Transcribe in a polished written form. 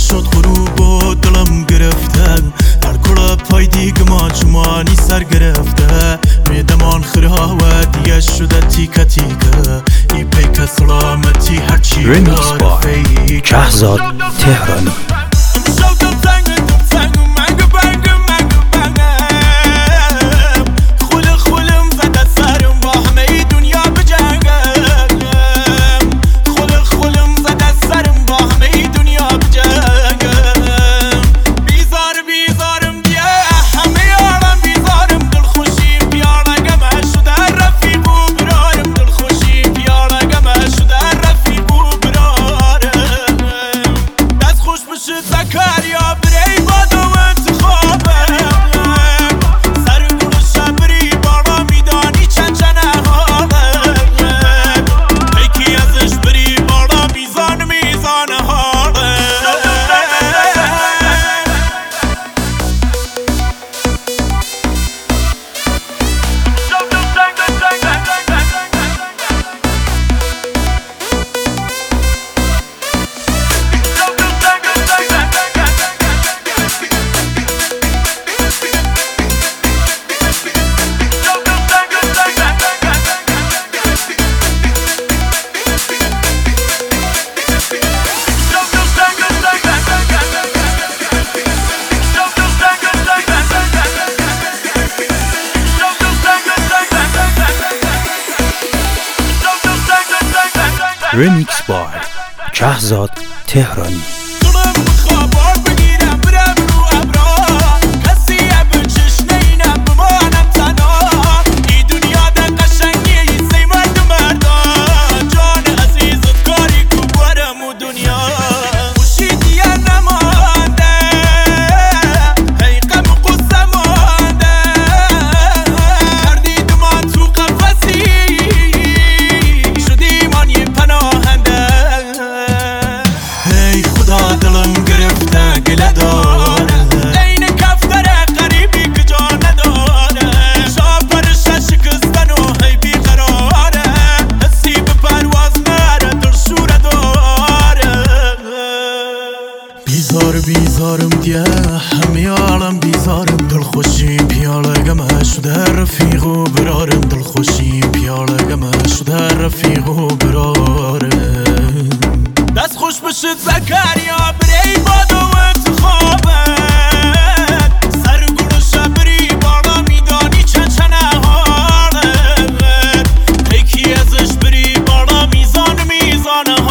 شد غروب و دلم گرفته هر کل پای دیگمان چمانی سر گرفته میدمان خرها و دیگه شده تیکه تیکه ای پیک سلامتی هرچی رمیکس با شهزاد تهرانی. رمیکس با شهزاد تهرانی. بیزارم دیه همه عالم بیزارم دلخوشیم پیاله گمه شده رفیق و برارم دلخوشیم پیاله گمه شده رفیق و برارم دست خوش بشد زکریا بری باد و انتخابت سر گل شبری بالا میدانی چنچنه حالت پیکی ازش بری بالا میزان